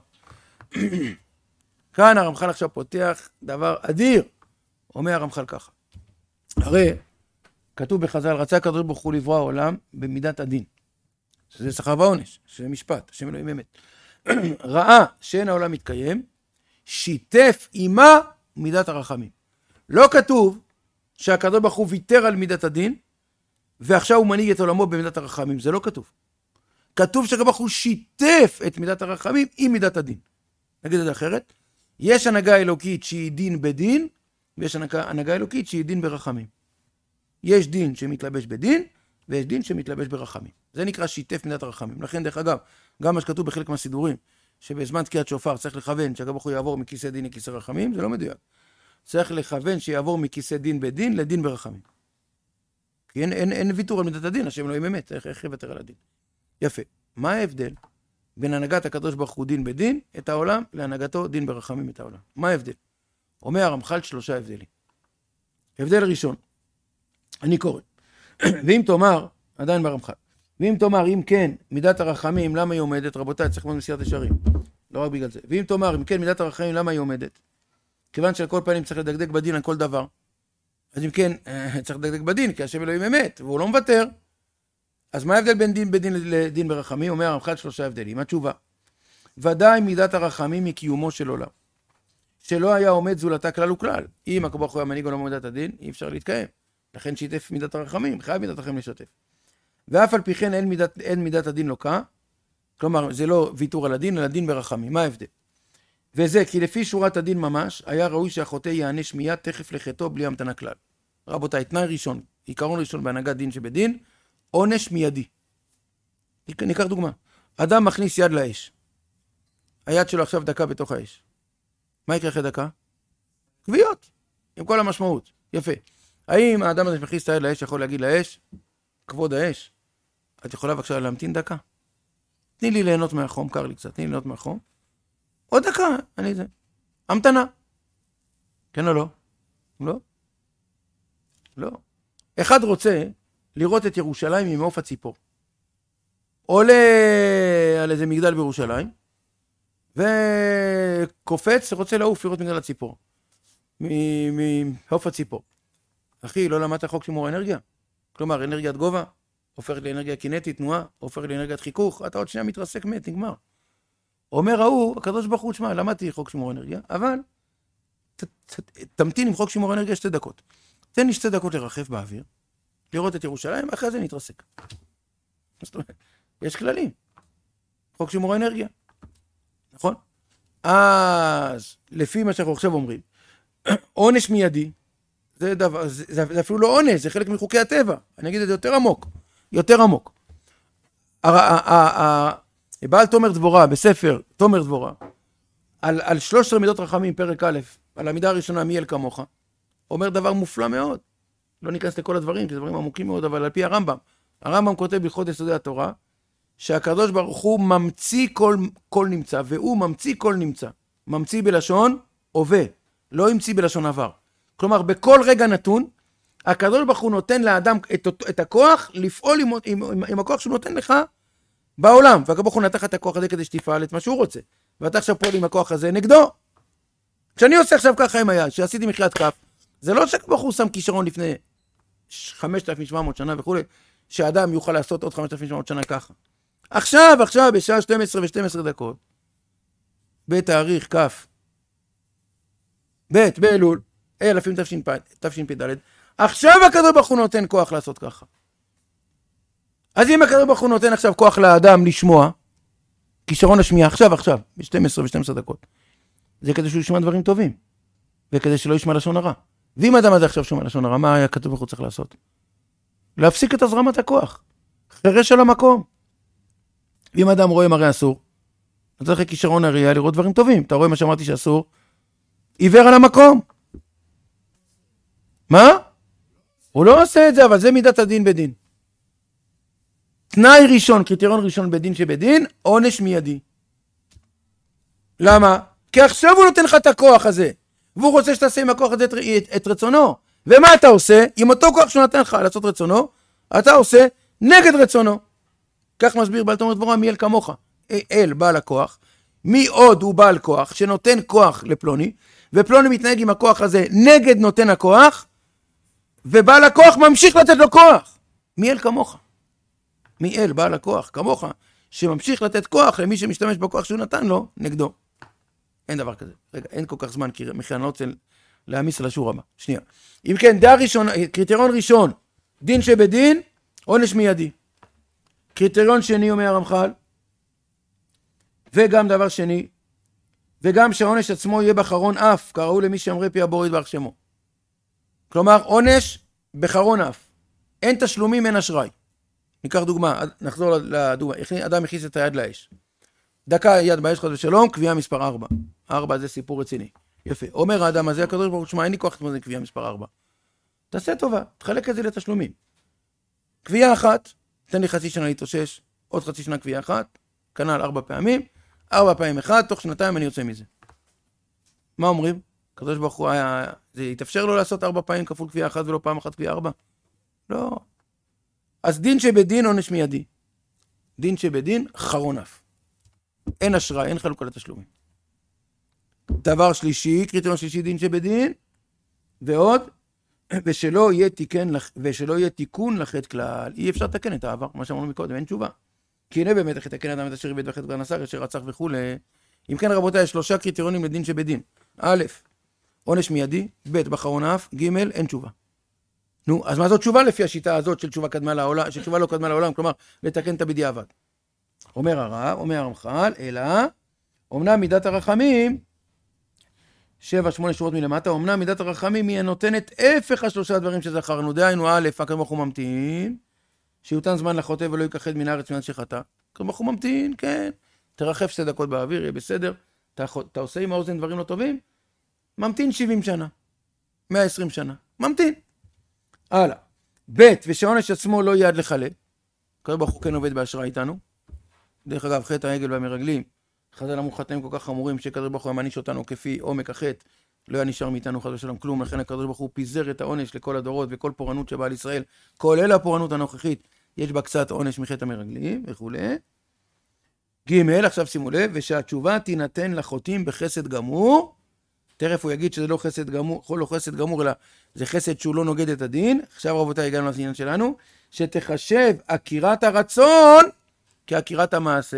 Speaker 1: כאן הרמח"ל עכשיו פותח דבר אדיר. אומר הרמח"ל ככה. הרי כתוב בחז"ל, רצה הקדוש ברוך הוא לברוא העולם במידת הדין. שזה שכר ועונש, שזה משפט, השם אלוהים אמת. ראה שאין העולם מתקיים, שיתף עמה מידת הרחמים. לא כתוב שהקדוש ברוך הוא ויתר על מידת הדין, ועכשיו הוא מנהיג את עולמו במידת הרחמים. זה לא כתוב. כתוב שהקדוש ברוך הוא שיתף את מידת הרחמים עם מידת הדין. נגיד את זה אחרת. יש הנהגה אלוקית שהיא דין בדין, ויש הנהגה אלוקית שהיא דין ברחמים. יש דין שמתלבש בדין, ויש דין שמתלבש ברחמים. זה נקרא שיתף מידת הרחמים. לכן, דרך אגב, גם מה שכתוב בחלק מהסידורים, שבזמן תקיעת שופר צריך לכוון שהקדוש ברוך הוא יעבור מכיסא דין לכיסא רחמים, זה לא מדויק. צריך לכוון שיעבור מכיסא דין בדין לדין ברחמים. כי אין ויתור על מידת הדין, השם אלוהים אמת, איך יוותר על הדין? יפה. מה ההבדל בין הנהגת הקדוש ברוך הוא דין בדין את העולם, להנהגתו דין ברחמים את העולם? מה ההבדל? אומר הרמח"ל 3 הבדלים. הבדל ראשון, אני קורא. ואם תאמר, עדיין ברמח"ל, ואם תאמר, אם כן, מידת הרחמים, למה היא עומדת? רבותיי, צריך ללמוד מסיירת ישרים. לא רק בגלל זה. ואם תאמר, אם כן, מידת הרחמים, למה היא עומדת? כיוון שעל כל פנים צריך לדקדק בדין על כל דבר. אז אם כן, צריך לדקדק בדין, כי השם אלוהים אמת, והוא לא מוותר. אז מה ההבדל בין דין בדין לדין ברחמים? אומר הרמח"ל 3 הבדלים. התשובה, ודאי מידת הרחמים היא קיומו של עולם. שלא היה עומד זולתה כלל וכלל. אם הקדוש ברוך הוא המנהיג עולמו מידת הדין, אי אפשר להתקיים. לכן שיתף מידת הרחמים, חייב מידת הרחמים לשתף. ואף על פי כן אין מידת הדין לוקה, כלומר זה לא ויתור על הדין, אלא דין ברחמים. מה ההבדל? וזה כי לפי שורת הדין ממש, היה ראוי שהחוטא יענש מיד תכף לחטאו בלי המתנה כלל. רבותיי, תנאי ראשון, עיקרון ראשון בהנהגת דין שבדין, עונש מיידי. ניקח דוגמה. אדם מכניס יד לאש. היד שלו עכשיו דקה בתוך האש. מה יקרה אחרי דקה? כוויות, עם כל המשמעות. יפה. האם האדם הזה שמכניס את היד לאש יכול להגיד לאש, כבוד האש, את יכולה בבקשה להמתין דקה? תני לי ליהנות מהחום, קר לי קצת, תני לי ליהנות מהחום. עוד דקה, אני זה. המתנה. כן או לא? לא? לא. אחד רוצה לראות את ירושלים ממעוף הציפור. עולה על איזה מגדל בירושלים, וקופץ, רוצה לעוף לראות מגדל הציפור. מעוף הציפור. אחי, לא למדת חוק שימור האנרגיה? כלומר, אנרגיית גובה, הופכת לאנרגיה קינטית, תנועה, הופכת לאנרגיית חיכוך, אתה עוד שנייה מתרסק מת, נגמר. אומר ההוא, הקדוש ברוך הוא, תשמע, למדתי חוק שימור אנרגיה, אבל תמתין עם חוק שימור אנרגיה 2 דקות. תן לי 2 דקות לרחף באוויר, לראות את ירושלים, אחרי זה נתרסק. יש כללים. חוק שימור אנרגיה. נכון? אז, לפי מה שאנחנו עכשיו אומרים, עונש מיידי, זה אפילו לא עונש, זה חלק מחוקי הטבע. אני אגיד את זה יותר עמוק. יותר עמוק. בעל תומר דבורה, בספר תומר דבורה, על 13 מידות רחמים, פרק א', על המידה הראשונה, מי אל כמוך, אומר דבר מופלא מאוד. לא ניכנס לכל הדברים, כי זה דברים עמוקים מאוד, אבל על פי הרמב"ם כותב בהלכות יסודי התורה, שהקדוש ברוך הוא ממציא כל נמצא, והוא ממציא כל נמצא. ממציא בלשון הווה, לא המציא בלשון עבר. כלומר, בכל רגע נתון, הקדוש ברוך הוא נותן לאדם את הכוח לפעול עם הכוח שהוא נותן לך בעולם. והקדוש ברוך הוא נתן לך את הכוח הזה כדי שתפעל את מה שהוא רוצה. ואתה עכשיו פועל עם הכוח הזה נגדו. כשאני עושה עכשיו ככה עם היד, שעשיתי מחיית כף, זה לא שהקדוש ברוך הוא שם כישרון לפני 5,700 שנה וכו', שהאדם יוכל לעשות עוד 5,700 שנה ככה. עכשיו, בשעה 12 ו-12 דקות, בתאריך כף, ב' באלול, אלפים תשפ"ד, עכשיו הקדוש ברוך הוא נותן כוח לעשות ככה. אז אם הקדוש ברוך הוא נותן עכשיו כוח לאדם לשמוע, כישרון השמיעה עכשיו, ב-12 ו-12 דקות, זה כדי שהוא ישמע דברים טובים, וכדי שלא ישמע לשון הרע. ואם האדם הזה עכשיו שומע לשון הרע, מה הקדוש ברוך הוא צריך לעשות? להפסיק את הזרמת הכוח, חרש על המקום. ואם האדם רואה מראה אסור, אתה צריך כישרון הראייה לראות דברים טובים. אתה רואה מה שאמרתי שאסור? עיוור על המקום. מה? הוא לא עושה את זה, אבל זה מידת הדין בדין. תנאי ראשון, קריטריון ראשון בדין שבדין, עונש מיידי. למה? כי עכשיו הוא נותן לך את הכוח הזה, והוא רוצה שתעשה עם הכוח הזה את רצונו. ומה אתה עושה? עם אותו כוח שהוא נתן לך לעשות רצונו, אתה עושה נגד רצונו. כך מסביר בעל תומר דבורה, מי אל כמוך? אל בעל הכוח. מי עוד הוא בעל כוח שנותן כוח לפלוני, ופלוני מתנהג עם הכוח הזה נגד נותן הכוח, ובעל הכוח ממשיך לתת לו כוח. מי אל כמוך? מי אל בעל הכוח כמוך, שממשיך לתת כוח למי שמשתמש בכוח שהוא נתן לו נגדו. אין דבר כזה. רגע, אין כל כך זמן, כי מכן אני לא רוצה להעמיס על השיעור הבא. שנייה. אם כן, קריטריון ראשון, דין שבדין, עונש מיידי. קריטריון שני, אומר הרמח"ל, וגם דבר שני, וגם שהעונש עצמו יהיה בחרון אף, קראו למי שאמרי פי הבורא יתברך שמו. כלומר, עונש בחרון אף. אין תשלומים, אין אשראי. ניקח דוגמה, נחזור לדוגמה. אדם הכניס את היד לאש. דקה יד באש חס ושלום, קביעה מספר 4. 4 זה סיפור רציני. יפה. אומר האדם הזה, הקדוש ברוך הוא, שמע, אין לי כוח להתמודד עם קביעה מספר 4. תעשה טובה, תחלק את זה לתשלומים. קביעה אחת, תן לי חצי שנה להתאושש, עוד חצי שנה קביעה אחת, כנ"ל 4 פעמים, 4 פעמים 1, תוך 2 אני יוצא מזה. מה אומרים? הקדוש ברוך הוא היה, זה יתאפשר לו לעשות 4 פעמים כפול קביעה אחת ולא פעם אחת קביעה 4? לא. אז דין שבדין עונש מיידי. דין שבדין חרון אף. אין אשראי, אין חלוקה לתשלומים. דבר שלישי, קריטריון שלישי, דין שבדין, ועוד, ושלא יהיה תיקון לחטא כלל. אי אפשר לתקן את העבר, מה שאמרנו מקודם, אין תשובה. כי הנה באמת, איך יתקן אדם את אשר איבד וחטא ואנסר, אשר רצח וכו'. אם כן, רבותיי, 3 קריטריונים לדין שבדין. א', עונש מיידי, ב', בחרון אף, ג', אין תשובה. נו, אז מה זאת תשובה לפי השיטה הזאת של תשובה קדמה לעולם, של תשובה לא קדמה לעולם, כלומר, לתקן את הבדיעבד. אומר הרמח"ל, אלא, אמנם מידת הרחמים, 7-8 שורות מלמטה, אמנם מידת הרחמים היא הנותנת הפך 3 דברים שזכרנו. דהיינו, א', הקדוש ברוך הוא ממתין, שיותן זמן לחוטא ולא יכחד מן הארץ מאז שחטא. הקדוש ברוך הוא ממתין, כן, תרחף 2 דקות באוויר, יהיה בסדר, אתה עושה עם האוזן דברים לא טובים, ממתין 70 שנה, 120 שנה, ממתין. הלאה. ב', ושהעונש עצמו לא יהיה עד לחלה. הקדוש ברוך הוא כן עובד בהשראה איתנו. דרך אגב, חטא העגל והמרגלים, חז"ל אמרו חטאים כל כך חמורים שהקדוש ברוך הוא מעניש אותנו כפי עומק החטא, לא היה נשאר מאיתנו חס ושלום כלום. לכן הקדוש ברוך הוא פיזר את העונש לכל הדורות, וכל פורענות שבאה על ישראל, כולל הפורענות הנוכחית, יש בה קצת עונש מחטא המרגלים וכו'. ג', עכשיו שימו לב, ושהתשובה תינתן לחוטאים בחסד גמור. תכף הוא יגיד שזה לא חסד גמור, לא חסד גמור, אלא זה חסד שהוא לא נוגד את הדין. עכשיו רבותיי, הגענו לעניין שלנו, שתחשב עקירת הרצון כעקירת המעשה.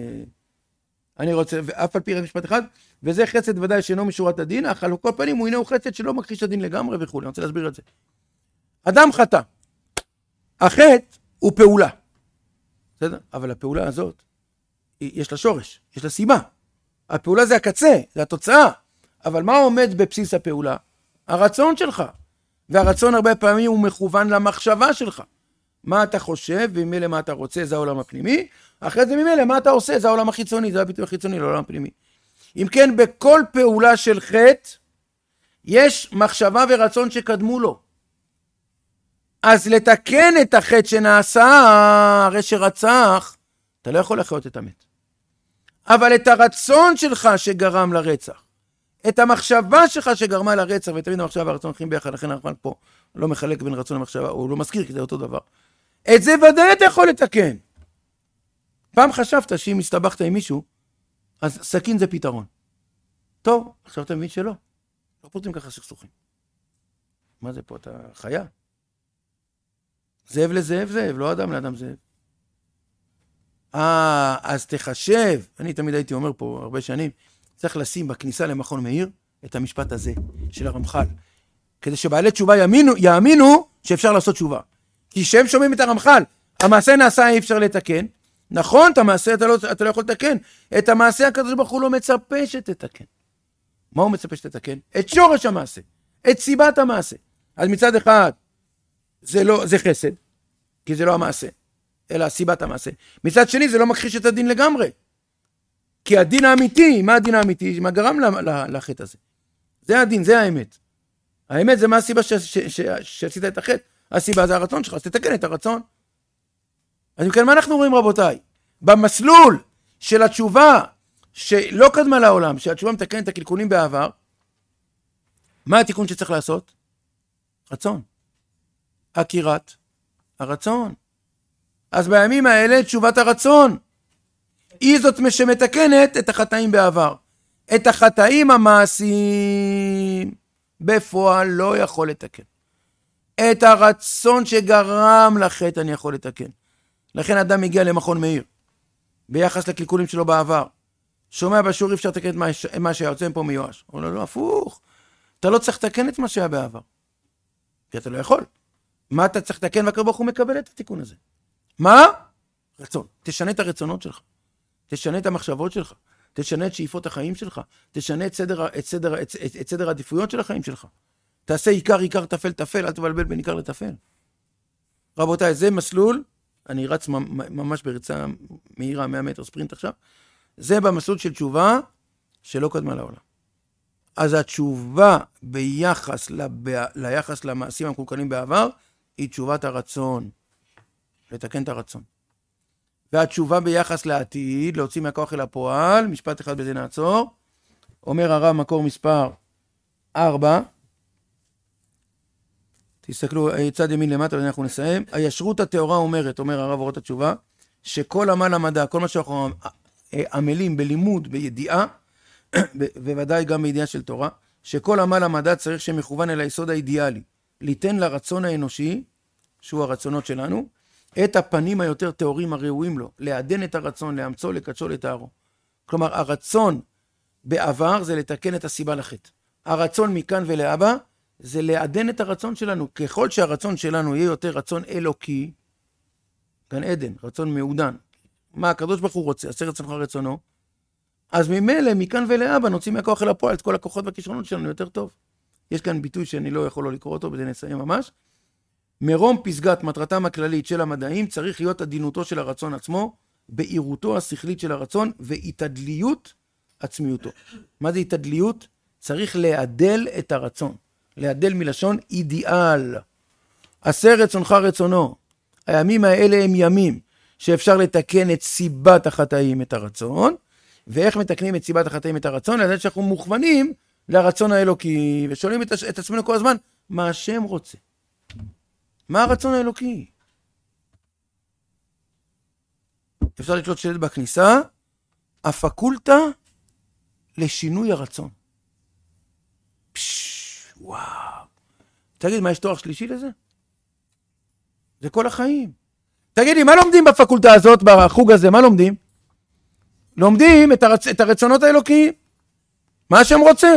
Speaker 1: אני רוצה, ואף על פי רק משפט אחד, וזה חסד ודאי שאינו משורת הדין, אך על כל פנים הוא אינו חסד שלא מכחיש הדין לגמרי וכו'. אני רוצה להסביר את זה. אדם חטא. החטא הוא פעולה. בסדר? אבל הפעולה הזאת, יש לה שורש, יש לה סיבה. הפעולה זה הקצה, זה התוצאה. אבל מה עומד בבסיס הפעולה? הרצון שלך. והרצון הרבה פעמים הוא מכוון למחשבה שלך. מה אתה חושב, וממילא מה אתה רוצה, זה העולם הפנימי. אחרי זה ממילא מה אתה עושה, זה העולם החיצוני, זה הביטוי החיצוני לעולם הפנימי. אם כן, בכל פעולה של חטא, יש מחשבה ורצון שקדמו לו. אז לתקן את החטא שנעשה, הרי שרצח, אתה לא יכול לחיות את המת. אבל את הרצון שלך שגרם לרצח, את המחשבה שלך שגרמה לרצח, ותמיד המחשבה והרצון הולכים ביחד, לכן הרמב"ן פה לא מחלק בין רצון למחשבה, הוא לא מזכיר כי זה אותו דבר. את זה ודאי אתה יכול לתקן. פעם חשבת שאם הסתבכת עם מישהו, אז סכין זה פתרון. טוב, עכשיו אתה מבין שלא. לא פותרים ככה סכסוכים. מה זה פה? אתה חיה? זאב לזאב זאב, לא אדם לאדם זאב. אז תחשב, אני תמיד הייתי אומר פה הרבה שנים, צריך לשים בכניסה למכון מאיר את המשפט הזה של הרמח"ל, כדי שבעלי תשובה יאמינו שאפשר לעשות תשובה. כי כשהם שומעים את הרמח"ל, המעשה נעשה אי אפשר לתקן, נכון, את המעשה אתה לא יכול לתקן, את המעשה הקדוש ברוך הוא לא מצפה שתתקן. מה הוא מצפה שתתקן? את שורש המעשה, את סיבת המעשה. אז מצד אחד, זה חסד, כי זה לא המעשה, אלא סיבת המעשה. מצד שני, זה לא מכחיש את הדין לגמרי. כי הדין האמיתי, מה הדין האמיתי? מה גרם לחטא הזה? זה הדין, זה האמת. האמת זה מה הסיבה שעשית את החטא. הסיבה זה הרצון שלך, אז תתקן את הרצון. אז מכאן מה אנחנו רואים רבותיי? במסלול של התשובה שלא קדמה לעולם, שהתשובה מתקנת את הקלקולים בעבר, מה התיקון שצריך לעשות? רצון. עקירת הרצון. אז בימים האלה תשובת הרצון היא זאת שמתקנת את החטאים בעבר. את החטאים המעשיים בפועל לא יכול לתקן. את הרצון שגרם לחטא אני יכול לתקן. לכן אדם מגיע למכון מאיר ביחס לקלקולים שלו בעבר. שומע בשיעור אפשר לתקן את מה שיוצא פה מיואש. הוא לא, הפוך. אתה לא צריך לתקן את מה שהיה בעבר. כי אתה לא יכול. מה אתה צריך לתקן? והקדוש ברוך הוא מקבל את התיקון הזה. מה? רצון. תשנה את הרצונות שלך. תשנה את המחשבות שלך. תשנה את שאיפות החיים שלך. תשנה את סדר העדיפויות של החיים שלך. תעשה עיקר, עיקר, תפל, תפל. אל תבלבל בין עיקר לתפל. רבותיי, זה מסלול. אני רץ ממש בריצה מהירה 100 מטר ספרינט עכשיו. זה במסלול של תשובה שלא קדמה לעולם. אז התשובה ביחס ליחס למעשים המקולקלים בעבר, היא תשובת הרצון. לתקן את הרצון. והתשובה ביחס לעתיד, להוציא מהכוח אל הפועל, משפט אחד בזה נעצור, אומר הרב מקור מספר 4, תסתכלו, צד ימין למטה ואנחנו נסיים, הישרות התאורה אומרת, אומר הרב אורות התשובה, שכל עמל המדע, כל מה שאנחנו עמלים בלימוד, בידיעה, בוודאי גם בידיעה של תורה, שכל עמל המדע צריך שמכוון אל היסוד האידיאלי, ליתן לרצון האנושי, שהוא הרצונות שלנו, את הפנים היותר תאורים הראויים לו, לעדן את הרצון, לאמצו, לקדשו, לתארו. כלומר, הרצון בעבר זה לתקן את הסיבה לחטא. הרצון מכאן ולהבא זה לעדן את הרצון שלנו. ככל שהרצון שלנו יהיה יותר רצון אלוקי, גן עדן, רצון מעודן. מה הקדוש ברוך הוא רוצה? עשה רצונך רצונו. אז ממילא, מכאן ולהבא, נוציא מהכוח אל הפועל את כל הכוחות והכישרונות שלנו יותר טוב. יש כאן ביטוי שאני לא יכול לא לקרוא אותו, בזה נסיים ממש. מרום פסגת מטרתם הכללית של המדעים צריך להיות עדינותו של הרצון עצמו, בהירותו השכלית של הרצון והתעדליות עצמיותו. מה זה התעדליות? צריך לעדל את הרצון. לעדל מלשון אידיאל. עשה רצונך רצונו. הימים האלה הם ימים שאפשר לתקן את סיבת החטאים את הרצון, ואיך מתקנים את סיבת החטאים את הרצון? לדעת שאנחנו מוכוונים לרצון האלוקי, ושואלים את עצמנו כל הזמן, מה השם רוצה? מה הרצון האלוקי? אפשר לתלות שלט בכניסה, הפקולטה לשינוי הרצון. וואו. תגיד, מה יש תואר שלישי לזה? זה כל החיים. תגידי, מה לומדים בפקולטה הזאת, בחוג הזה? מה לומדים? לומדים את הרצונות האלוקיים. מה השם רוצה?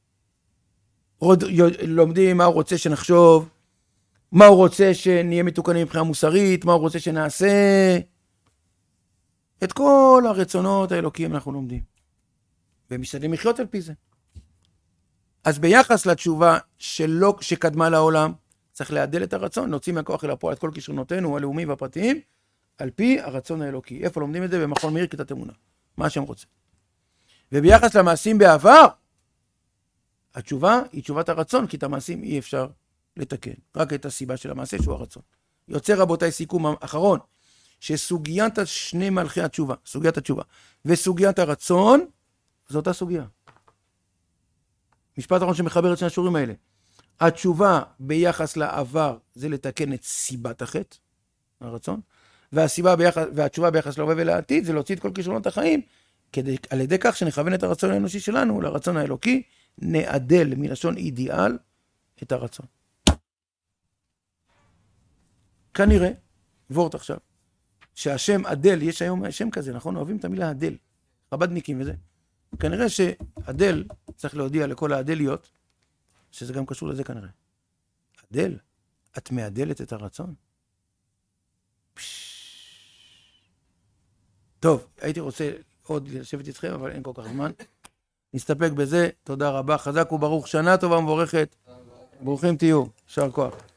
Speaker 1: לומדים מה הוא רוצה שנחשוב, מה הוא רוצה שנהיה מתוקנים מבחינה מוסרית, מה הוא רוצה שנעשה. את כל הרצונות האלוקיים אנחנו לומדים. ומשתדלים לחיות על פי זה. אז ביחס לתשובה שקדמה לעולם, צריך להדל את הרצון, להוציא מהכוח אל הפועל את כל כישרונותינו הלאומיים והפרטיים, על פי הרצון האלוקי. איפה לומדים את זה? במכון מאיר כיתת אמונה. מה השם רוצה. וביחס למעשים בעבר, התשובה היא תשובת הרצון, כי את המעשים אי אפשר לתקן. רק את הסיבה של המעשה שהוא הרצון. יוצא רבותיי סיכום אחרון, שסוגיית שני מלכי התשובה, סוגיית התשובה, וסוגיית הרצון, זו אותה סוגיה. משפט אחרון שמחבר את שני השיעורים האלה. התשובה ביחס לעבר זה לתקן את סיבת החטא, הרצון, והתשובה ביחס להווה ולעתיד זה להוציא את כל כישרונות החיים, כדי על ידי כך שנכוון את הרצון האנושי שלנו לרצון האלוקי, נעדל מלשון אידיאל את הרצון. כנראה, וורט עכשיו, שהשם עדל, יש היום שם כזה, נכון? אוהבים את המילה עדל, חבדניקים וזה. כנראה שעדל צריך להודיע לכל העדליות, שזה גם קשור לזה כנראה. עדל, את מעדלת את הרצון? טוב, הייתי רוצה עוד לשבת איתכם, אבל אין כל כך זמן. נסתפק בזה, תודה רבה, חזק וברוך, שנה טובה ומבורכת. ברוכים תהיו, יישר כוח.